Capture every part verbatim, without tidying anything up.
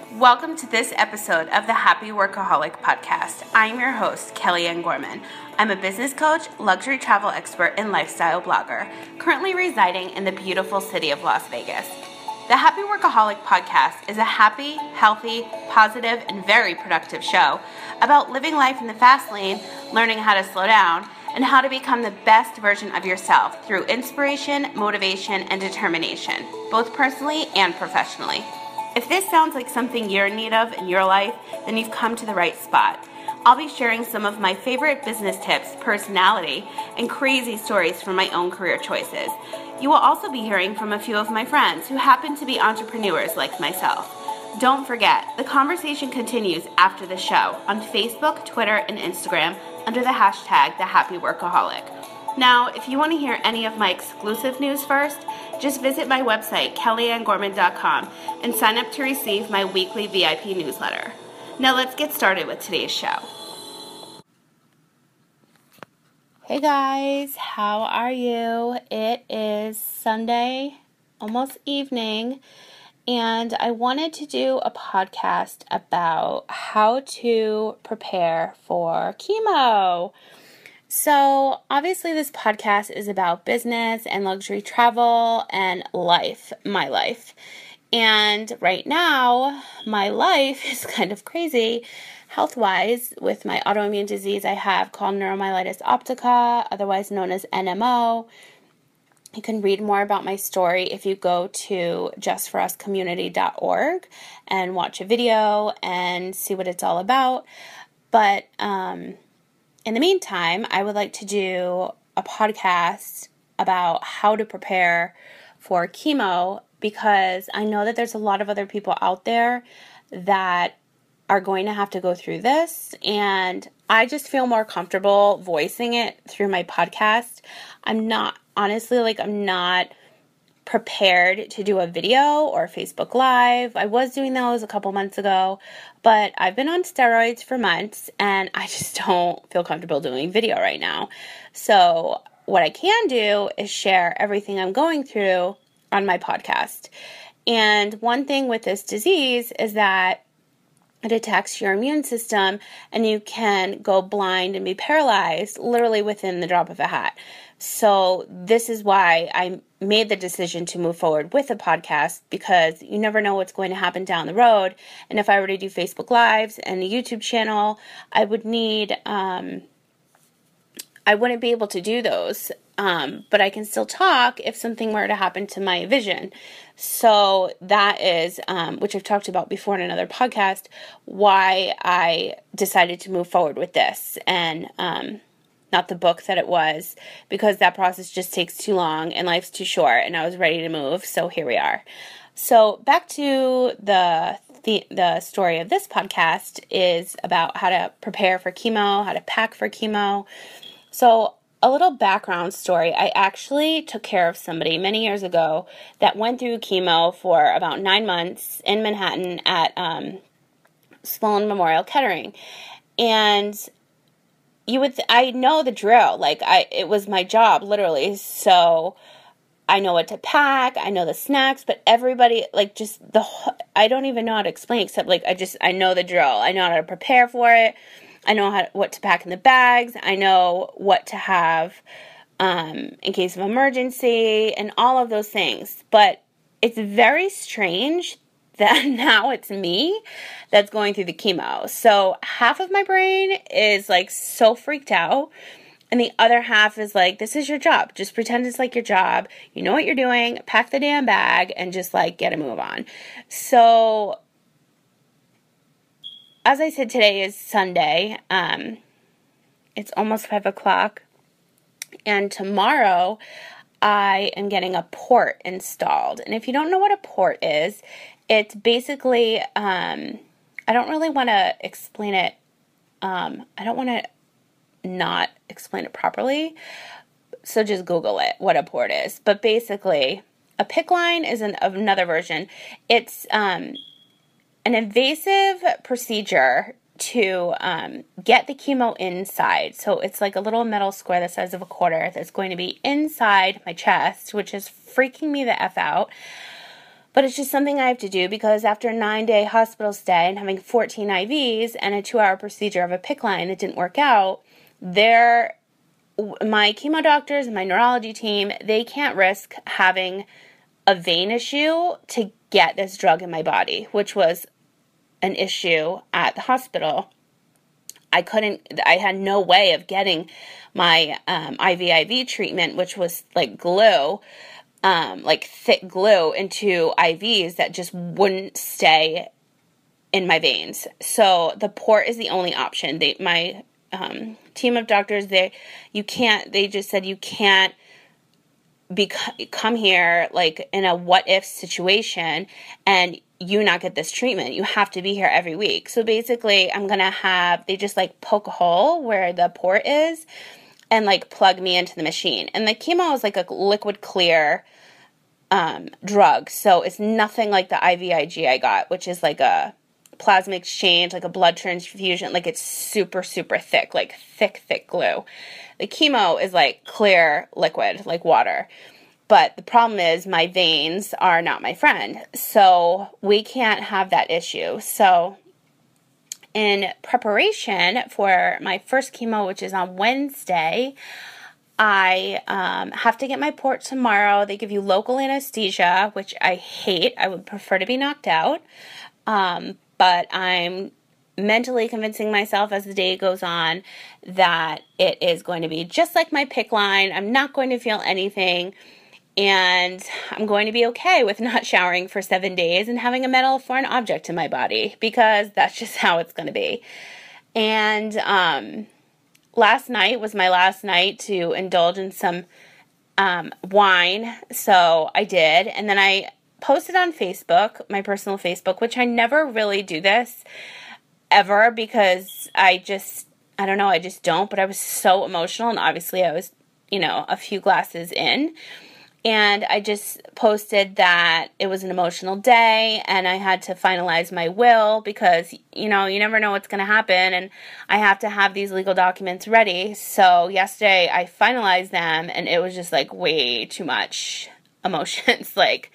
Welcome to this episode of the Happy Workaholic Podcast. I'm your host, Kellyanne Gorman. I'm a business coach, luxury travel expert, and lifestyle blogger, currently residing in the beautiful city of Las Vegas. The Happy Workaholic Podcast is a happy, healthy, positive, and very productive show about living life in the fast lane, learning how to slow down, and how to become the best version of yourself through inspiration, motivation, and determination, both personally and professionally. If this sounds like something you're in need of in your life, then you've come to the right spot. I'll be sharing some of my favorite business tips, personality, and crazy stories from my own career choices. You will also be hearing from a few of my friends who happen to be entrepreneurs like myself. Don't forget, the conversation continues after the show on Facebook, Twitter, and Instagram under the hashtag The Happy Workaholic. Now, if you want to hear any of my exclusive news first, just visit my website, kellyanne gorman dot com, and sign up to receive my weekly V I P newsletter. Now let's get started with today's show. Hey guys, how are you? It is Sunday, almost evening, and I wanted to do a podcast about how to prepare for chemo. So, obviously this podcast is about business and luxury travel and life, my life. And right now, my life is kind of crazy health-wise with my autoimmune disease I have called neuromyelitis optica, otherwise known as N M O. You can read more about my story if you go to just for us community dot org and watch a video and see what it's all about. But, um... in the meantime, I would like to do a podcast about how to prepare for chemo because I know that there's a lot of other people out there that are going to have to go through this, and I just feel more comfortable voicing it through my podcast. I'm not, honestly, like I'm not prepared to do a video or Facebook Live. I was doing those a couple months ago, but I've been on steroids for months and I just don't feel comfortable doing video right now. So what I can do is share everything I'm going through on my podcast. And one thing with this disease is that it attacks your immune system and you can go blind and be paralyzed literally within the drop of a hat. So this is why I made the decision to move forward with a podcast, because you never know what's going to happen down the road. And if I were to do Facebook Lives and a YouTube channel, I would need, um, I wouldn't be able to do those. Um, but I can still talk if something were to happen to my vision. So that is, um, which I've talked about before in another podcast, why I decided to move forward with this and um, not the book that it was, because that process just takes too long and life's too short and I was ready to move. So here we are. So back to the the, the story of this podcast is about how to prepare for chemo, how to pack for chemo. So a little background story. I actually took care of somebody many years ago that went through chemo for about nine months in Manhattan at um, Sloan Memorial Kettering. And you would, th- I know the drill. Like I, it was my job literally. So I know what to pack. I know the snacks, but everybody like just the, I don't even know how to explain except like, I just, I know the drill. I know how to prepare for it. I know how, what to pack in the bags. I know what to have um, in case of emergency and all of those things. But it's very strange that now it's me that's going through the chemo. So half of my brain is like so freaked out. And the other half is like, this is your job. Just pretend it's like your job. You know what you're doing. Pack the damn bag and just like get a move on. So as I said, today is Sunday. Um, it's almost five o'clock. And tomorrow, I am getting a port installed. And if you don't know what a port is, it's basically, um, I don't really want to explain it. Um, I don't want to not explain it properly. So just Google it, what a port is. But basically, a PICC line is an, another version. It's um, an invasive procedure to um, get the chemo inside. So it's like a little metal square the size of a quarter that's going to be inside my chest, which is freaking me the F out. But it's just something I have to do because after a nine-day hospital stay and having fourteen I Vs and a two-hour procedure of a PICC line that didn't work out, they're, my chemo doctors and my neurology team, they can't risk having a vein issue to get this drug in my body, which was an issue at the hospital. I couldn't, I had no way of getting my um, I V I V treatment, which was like glue, um, like thick glue into I Vs that just wouldn't stay in my veins. So the port is the only option. They, my um, team of doctors, they, you can't, they just said you can't be, come here like in a what if situation and you not get this treatment. You have to be here every week. So basically I'm going to have, they just like poke a hole where the port is and like plug me into the machine. And the chemo is like a liquid clear um, drug. So it's nothing like the I V I G I got, which is like a plasma exchange, like a blood transfusion. Like it's super, super thick, like thick, thick glue. The chemo is like clear liquid, like water. But the problem is my veins are not my friend. So we can't have that issue. So in preparation for my first chemo, which is on Wednesday, I um, have to get my port tomorrow. They give you local anesthesia, which I hate. I would prefer to be knocked out. Um, but I'm mentally convincing myself as the day goes on that it is going to be just like my PICC line. I'm not going to feel anything. And I'm going to be okay with not showering for seven days and having a metal foreign object in my body because that's just how it's going to be. And um, last night was my last night to indulge in some um, wine, so I did. And then I posted on Facebook, my personal Facebook, which I never really do this ever because I just, I don't know, I just don't. But I was so emotional, and obviously I was, you know, a few glasses in. And I just posted that it was an emotional day and I had to finalize my will because, you know, you never know what's going to happen and I have to have these legal documents ready. So yesterday I finalized them and it was just like way too much emotions. Like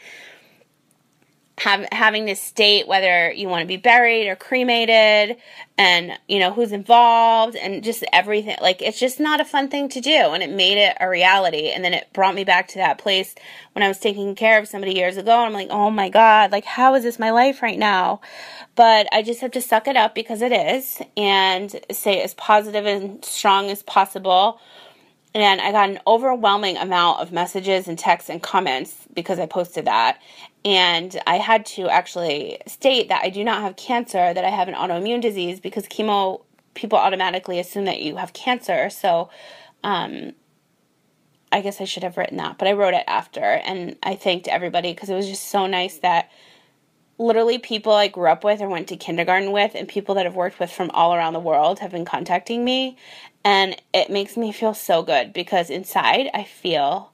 have, having to state whether you want to be buried or cremated and, you know, who's involved and just everything. Like, it's just not a fun thing to do. And it made it a reality. And then it brought me back to that place when I was taking care of somebody years ago. And I'm like, oh my God, like, how is this my life right now? But I just have to suck it up because it is and say as positive and strong as possible. And I got an overwhelming amount of messages and texts and comments because I posted that. And I had to actually state that I do not have cancer, that I have an autoimmune disease, because chemo, people automatically assume that you have cancer. So um, I guess I should have written that. But I wrote it after. And I thanked everybody because it was just so nice that literally people I grew up with or went to kindergarten with and people that I've worked with from all around the world have been contacting me. And it makes me feel so good because inside I feel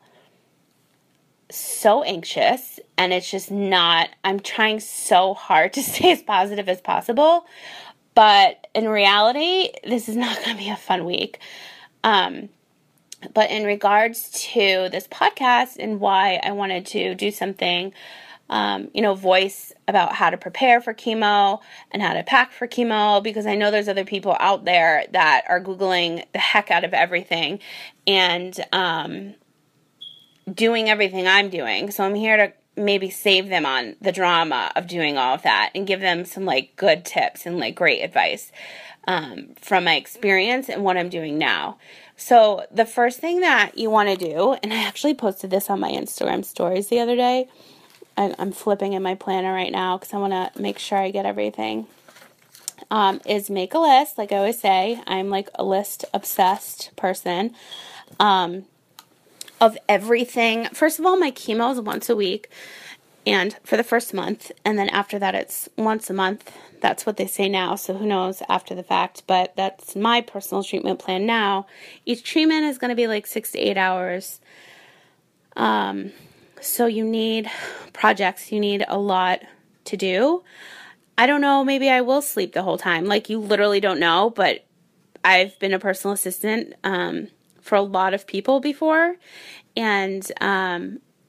so anxious and it's just not, I'm trying so hard to stay as positive as possible. But in reality, this is not going to be a fun week. Um, but in regards to this podcast and why I wanted to do something, Um, you know, voice about how to prepare for chemo and how to pack for chemo, because I know there's other people out there that are Googling the heck out of everything and um, doing everything I'm doing. So I'm here to maybe save them on the drama of doing all of that and give them some like good tips and like great advice um, from my experience and what I'm doing now. So the first thing that you want to do, and I actually posted this on my Instagram stories the other day, I'm flipping in my planner right now because I want to make sure I get everything, um, is make a list. Like I always say, I'm like a list obsessed person um, of everything. First of all, my chemo is once a week and for the first month. And then after that, it's once a month. That's what they say now. So who knows after the fact, but that's my personal treatment plan now. Each treatment is going to be like six to eight hours. Um, So you need projects, you need a lot to do. I don't know, maybe I will sleep the whole time. Like, you literally don't know, but I've been a personal assistant um, for a lot of people before. And um,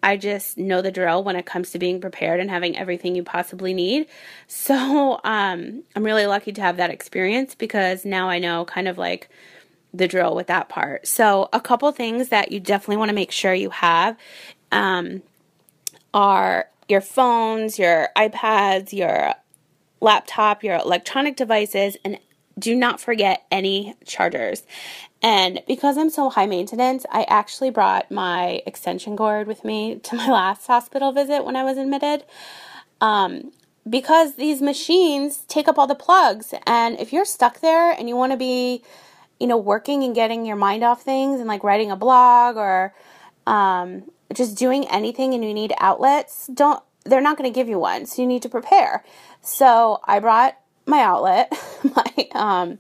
I just know the drill when it comes to being prepared and having everything you possibly need. So um, I'm really lucky to have that experience because now I know kind of like the drill with that part. So a couple things that you definitely want to make sure you have um, are your phones, your iPads, your laptop, your electronic devices, and do not forget any chargers. And because I'm so high maintenance, I actually brought my extension cord with me to my last hospital visit when I was admitted. Um, because these machines take up all the plugs. And if you're stuck there and you want to be, you know, working and getting your mind off things and like writing a blog or um, just doing anything and you need outlets, don't, they're not going to give you one. So you need to prepare. So I brought my outlet, my, um,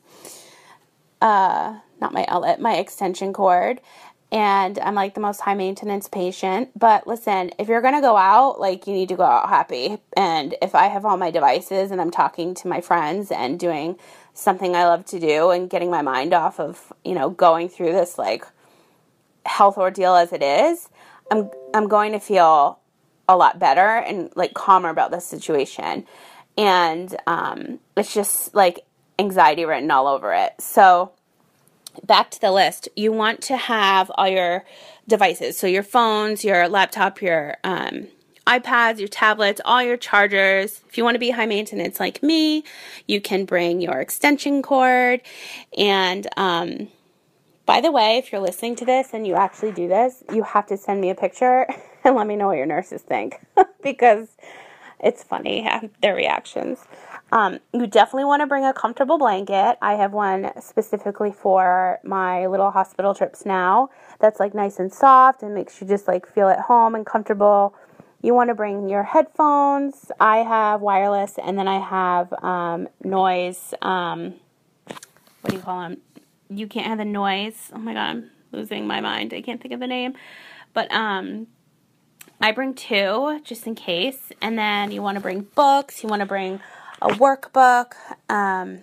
uh, not my outlet, my extension cord, and I'm like the most high maintenance patient. But listen, if you're going to go out, like you need to go out happy. And if I have all my devices and I'm talking to my friends and doing something I love to do and getting my mind off of, you know, going through this like health ordeal as it is, I'm, I'm going to feel a lot better and like calmer about this situation. And um, it's just like anxiety written all over it. So back to the list, you want to have all your devices. So your phones, your laptop, your um, iPads, your tablets, all your chargers. If you want to be high maintenance like me, you can bring your extension cord. And um, by the way, if you're listening to this and you actually do this, you have to send me a picture and let me know what your nurses think because it's funny, their reactions. Um, you definitely want to bring a comfortable blanket. I have one specifically for my little hospital trips now that's like nice and soft and makes you just like feel at home and comfortable. You want to bring your headphones. I have wireless and then I have um, noise. Um, what do you call them? You can't have the noise. Oh my God, I'm losing my mind. I can't think of the name. But um, I bring two just in case. And then you want to bring books. You want to bring a workbook. Um,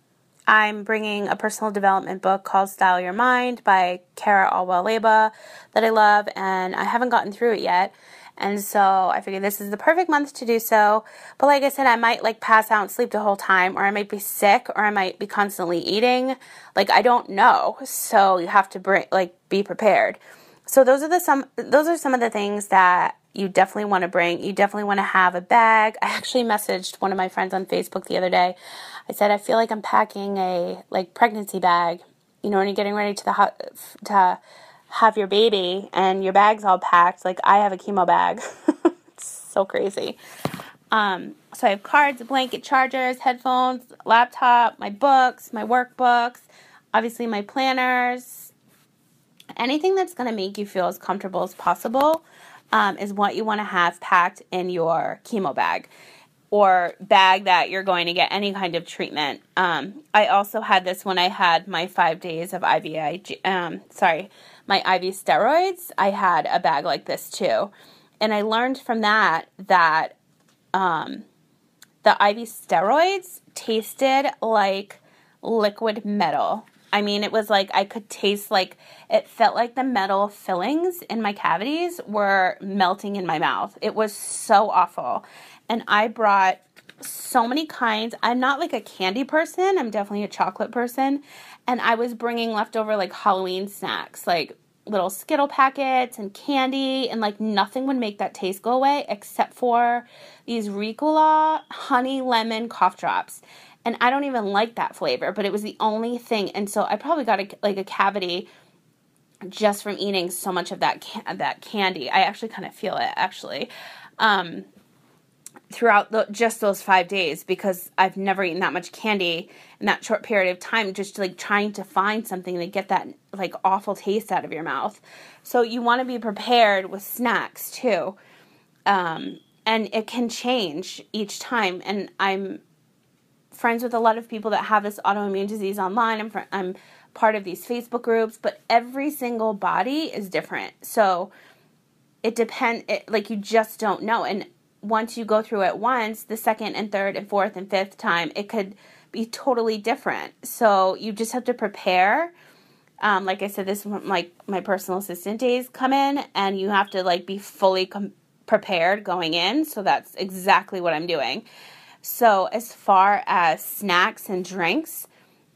I'm bringing a personal development book called Style Your Mind by Kara Alwell-Leba that I love, and I haven't gotten through it yet. And so I figured this is the perfect month to do so. But like I said, I might like pass out and sleep the whole time, or I might be sick, or I might be constantly eating. Like I don't know. So you have to bring like be prepared. So those are the some those are some of the things that you definitely want to bring. You definitely want to have a bag. I actually messaged one of my friends on Facebook the other day. I said, I feel like I'm packing a like pregnancy bag. You know, when you're getting ready to the ho- to have your baby and your bag's all packed. Like I have a chemo bag. It's so crazy. Um, so I have cards, a blanket, chargers, headphones, laptop, my books, my workbooks, obviously my planners. Anything that's going to make you feel as comfortable as possible um, is what you want to have packed in your chemo bag or bag that you're going to get any kind of treatment. Um, I also had this when I had my five days of I V I G, um, sorry, my I V steroids. I had a bag like this too. And I learned from that that um, the I V steroids tasted like liquid metal. I mean, it was like I could taste like, it felt like the metal fillings in my cavities were melting in my mouth. It was so awful. And I brought so many kinds. I'm not like a candy person. I'm definitely a chocolate person. And I was bringing leftover like Halloween snacks, like little Skittle packets and candy. And like nothing would make that taste go away except for these Ricola honey lemon cough drops. And I don't even like that flavor, but it was the only thing. And so I probably got a, like a cavity just from eating so much of that ca- that candy. I actually kind of feel it, actually, um, throughout the, just those five days because I've never eaten that much candy in that short period of time, just like trying to find something to get that like awful taste out of your mouth. So you want to be prepared with snacks too. Um, and it can change each time. And I'm friends with a lot of people that have this autoimmune disease online. I'm, fr- I'm part of these Facebook groups, but every single body is different. So it depends, it, like you just don't know. And once you go through it once, the second and third and fourth and fifth time, it could be totally different. So you just have to prepare. Um, like I said, this is when, like, my personal assistant days come in, and you have to, like, be fully com- prepared going in. So that's exactly what I'm doing. So as far as snacks and drinks,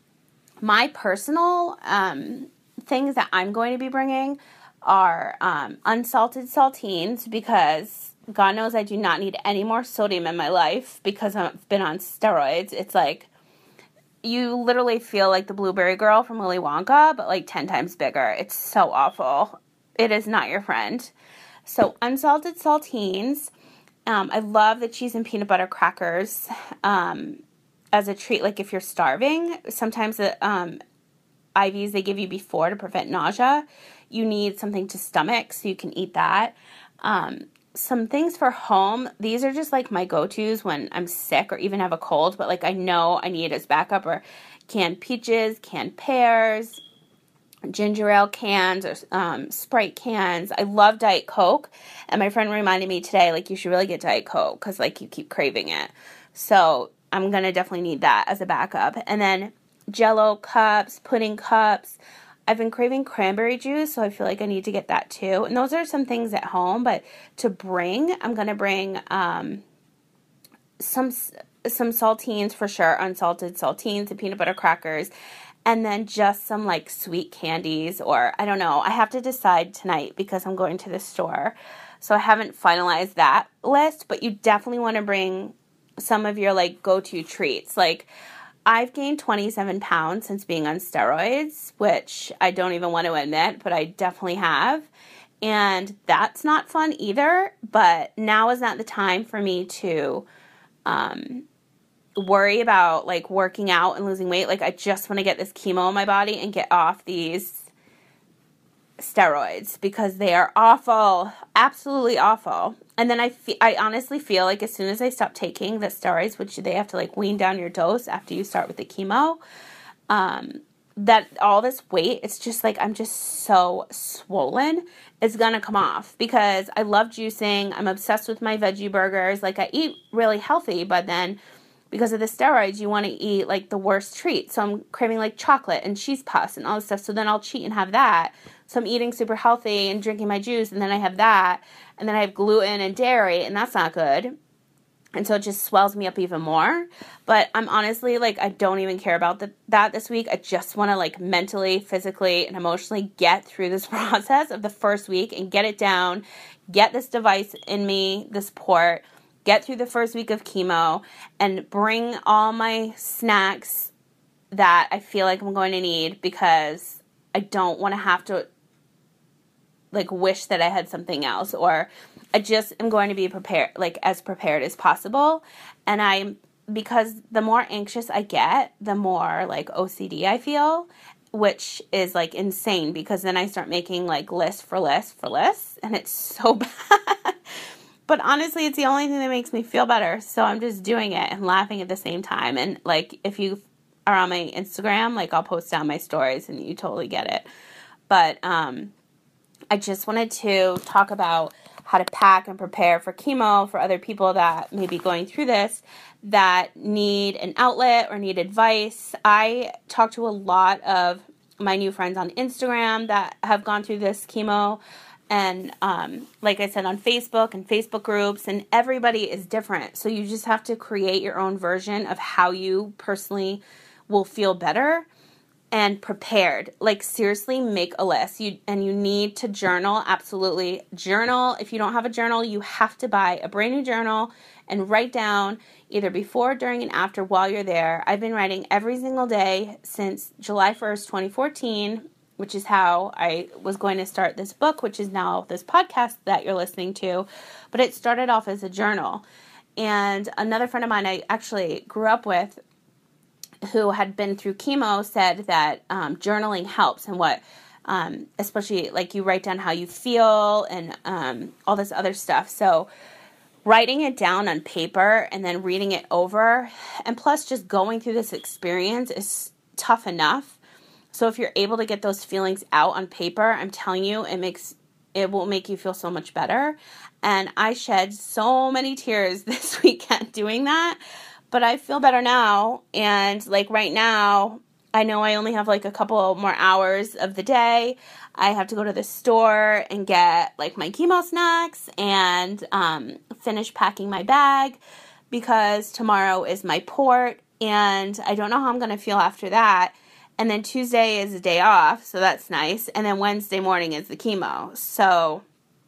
my personal um, things that I'm going to be bringing are um, unsalted saltines, because God knows I do not need any more sodium in my life because I've been on steroids. It's like you literally feel like the blueberry girl from Willy Wonka, but like ten times bigger. It's so awful. It is not your friend. So unsalted saltines. Um, I love the cheese and peanut butter crackers um, as a treat. Like if you're starving, sometimes the um, I Vs they give you before to prevent nausea, you need something to stomach so you can eat that. Um, some things for home. These are just like my go-tos when I'm sick or even have a cold, but like I know I need as backup, or canned peaches, canned pears, ginger ale cans, or um, Sprite cans. I love Diet Coke, and my friend reminded me today, like, you should really get Diet Coke because, like, you keep craving it. So I'm going to definitely need that as a backup. And then Jell-O cups, pudding cups. I've been craving cranberry juice, so I feel like I need to get that too. And those are some things at home, but to bring, I'm going to bring um, some some saltines for sure, unsalted saltines and peanut butter crackers. And then just some, like, sweet candies, or I don't know. I have to decide tonight because I'm going to the store. So I haven't finalized that list, but you definitely want to bring some of your, like, go-to treats. Like, I've gained twenty-seven pounds since being on steroids, which I don't even want to admit, but I definitely have. And that's not fun either, but now is not the time for me to um worry about, like, working out and losing weight. Like, I just want to get this chemo in my body and get off these steroids because they are awful, absolutely awful. And then I fe- I honestly feel like as soon as I stop taking the steroids, which they have to, like, wean down your dose after you start with the chemo, um, that all this weight, it's just like I'm just so swollen, it's gonna come off because I love juicing. I'm obsessed with my veggie burgers. Like, I eat really healthy, but then because of the steroids, you want to eat, like, the worst treat. So I'm craving, like, chocolate and cheese puffs and all this stuff. So then I'll cheat and have that. So I'm eating super healthy and drinking my juice, and then I have that. And then I have gluten and dairy, and that's not good. And so it just swells me up even more. But I'm honestly, like, I don't even care about the, that this week. I just want to, like, mentally, physically, and emotionally get through this process of the first week and get it down, get this device in me, this port, get through the first week of chemo, and bring all my snacks that I feel like I'm going to need because I don't want to have to, like, wish that I had something else, or I just am going to be prepared, like, as prepared as possible. And I, because the more anxious I get, the more, like, O C D I feel, which is, like, insane because then I start making, like, list for list for lists, and it's so bad. But honestly, it's the only thing that makes me feel better. So I'm just doing it and laughing at the same time. And, like, if you are on my Instagram, like, I'll post down my stories and you totally get it. But um, I just wanted to talk about how to pack and prepare for chemo for other people that may be going through this that need an outlet or need advice. I talk to a lot of my new friends on Instagram that have gone through this chemo. And um, like I said, on Facebook and Facebook groups, and everybody is different. So you just have to create your own version of how you personally will feel better and prepared. Like, seriously, make a list. You and you need to journal. Absolutely. Journal. If you don't have a journal, you have to buy a brand new journal and write down either before, during, and after while you're there. I've been writing every single day since July first, twenty fourteen, which is how I was going to start this book, which is now this podcast that you're listening to. But it started off as a journal. And another friend of mine I actually grew up with who had been through chemo said that um, journaling helps, and what, um, especially, like, you write down how you feel and um, all this other stuff. So writing it down on paper and then reading it over, and plus just going through this experience is tough enough. So if you're able to get those feelings out on paper, I'm telling you, it makes it will make you feel so much better. And I shed so many tears this weekend doing that, but I feel better now. And, like, right now, I know I only have like a couple more hours of the day. I have to go to the store and get like my chemo snacks and um, finish packing my bag because tomorrow is my port and I don't know how I'm going to feel after that. And then Tuesday is a day off, so that's nice. And then Wednesday morning is the chemo. So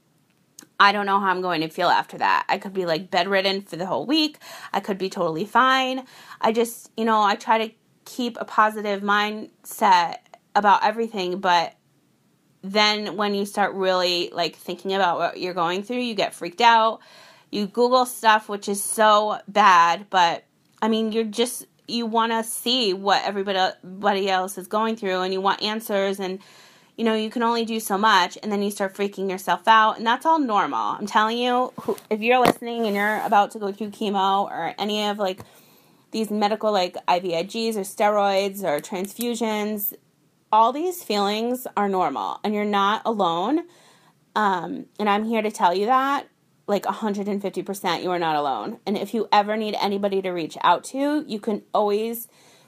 I don't know how I'm going to feel after that. I could be like bedridden for the whole week. I could be totally fine. I just, you know, I try to keep a positive mindset about everything, but then when you start really like thinking about what you're going through, you get freaked out. You Google stuff, which is so bad, but I mean, you're just, you want to see what everybody else is going through and you want answers and, you know, you can only do so much and then you start freaking yourself out and that's all normal. I'm telling you, if you're listening and you're about to go through chemo or any of like these medical like I V I Gs or steroids or transfusions, all these feelings are normal and you're not alone. Um, and I'm here to tell you that like one hundred fifty percent you are not alone. And if you ever need anybody to reach out to, you can always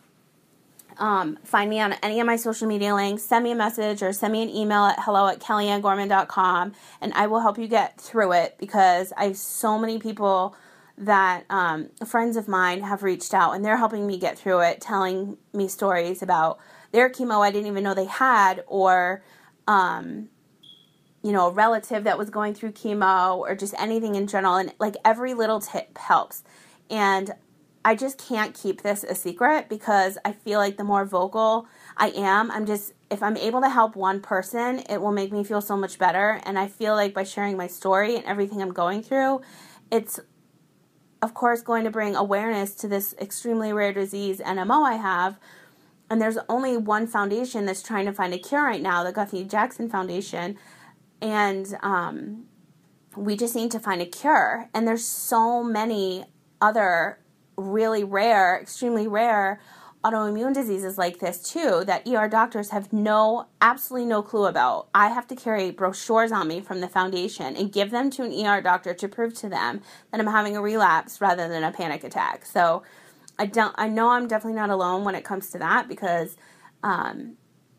um, find me on any of my social media links, send me a message or send me an email at hello at kellyanne gorman dot com and I will help you get through it because I have so many people that um, friends of mine have reached out and they're helping me get through it, telling me stories about their chemo I didn't even know they had or, um, you know, a relative that was going through chemo or just anything in general. And like every little tip helps. And I just can't keep this a secret because I feel like the more vocal I am, I'm just, if I'm able to help one person, it will make me feel so much better. And I feel like by sharing my story and everything I'm going through, it's of course going to bring awareness to this extremely rare disease N M O I have. And there's only one foundation that's trying to find a cure right now, the Guthrie Jackson Foundation. And um, we just need to find a cure. And there's so many other really rare, extremely rare autoimmune diseases like this too that E R doctors have no, absolutely no clue about. I have to carry brochures on me from the foundation and give them to an E R doctor to prove to them that I'm having a relapse rather than a panic attack. So I don't, I know I'm definitely not alone when it comes to that because um,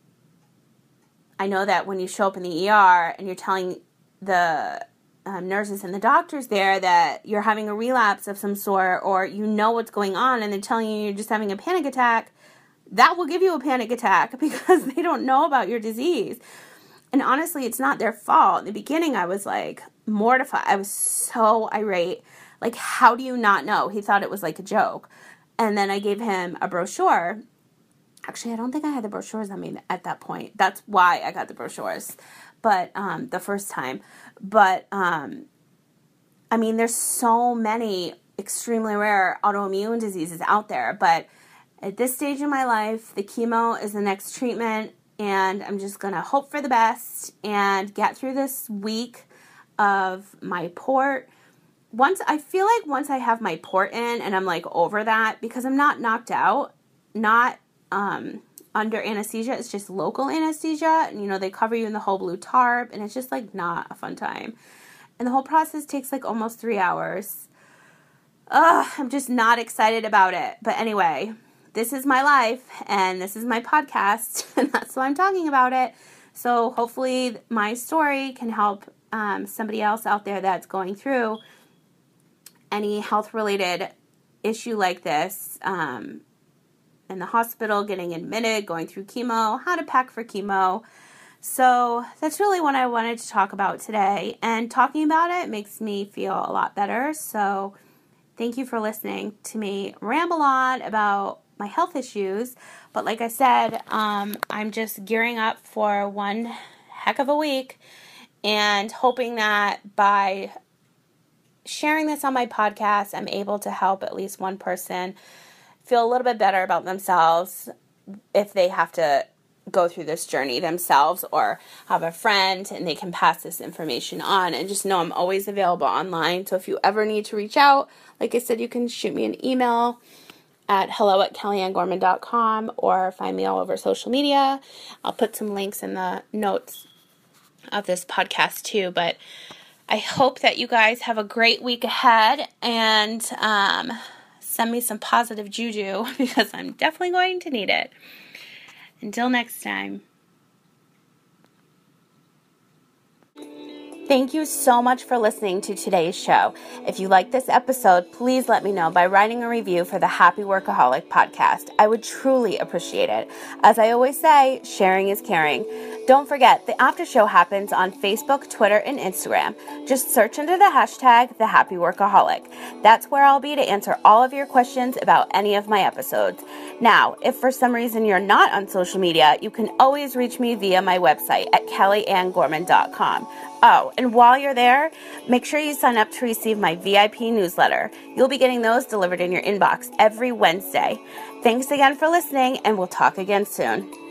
I know that when you show up in the E R and you're telling the um, nurses and the doctors there that you're having a relapse of some sort or you know what's going on and they're telling you you're just having a panic attack, that will give you a panic attack because they don't know about your disease. And honestly, it's not their fault. In the beginning, I was like mortified. I was so irate. Like, how do you not know? He thought it was like a joke. And then I gave him a brochure. Actually, I don't think I had the brochures on me at that point. That's why I got the brochures. But um, the first time. But, um, I mean, there's so many extremely rare autoimmune diseases out there. But at this stage in my life, the chemo is the next treatment. And I'm just going to hope for the best and get through this week of my port. Once I feel like once I have my port in and I'm like over that, because I'm not knocked out, not um, under anesthesia, it's just local anesthesia. And, you know, they cover you in the whole blue tarp and it's just like not a fun time. And the whole process takes like almost three hours. Ugh, I'm just not excited about it. But anyway, this is my life and this is my podcast and that's why I'm talking about it. So hopefully my story can help um, somebody else out there that's going through any health-related issue like this, um, in the hospital, getting admitted, going through chemo, how to pack for chemo. So that's really what I wanted to talk about today. And talking about it makes me feel a lot better. So thank you for listening to me ramble on about my health issues. But like I said, um, I'm just gearing up for one heck of a week and hoping that by sharing this on my podcast, I'm able to help at least one person feel a little bit better about themselves if they have to go through this journey themselves or have a friend and they can pass this information on. And just know I'm always available online. So if you ever need to reach out, like I said, you can shoot me an email at hello at kellyanne gorman dot com or find me all over social media. I'll put some links in the notes of this podcast too. But I hope that you guys have a great week ahead and um, send me some positive juju because I'm definitely going to need it. Until next time. Thank you so much for listening to today's show. If you like this episode, please let me know by writing a review for the Happy Workaholic podcast. I would truly appreciate it. As I always say, sharing is caring. Don't forget, the after show happens on Facebook, Twitter, and Instagram. Just search under the hashtag The Happy Workaholic. That's where I'll be to answer all of your questions about any of my episodes. Now, if for some reason you're not on social media, you can always reach me via my website at kelly ann gorman dot com. Oh, and while you're there, make sure you sign up to receive my V I P newsletter. You'll be getting those delivered in your inbox every Wednesday. Thanks again for listening, and we'll talk again soon.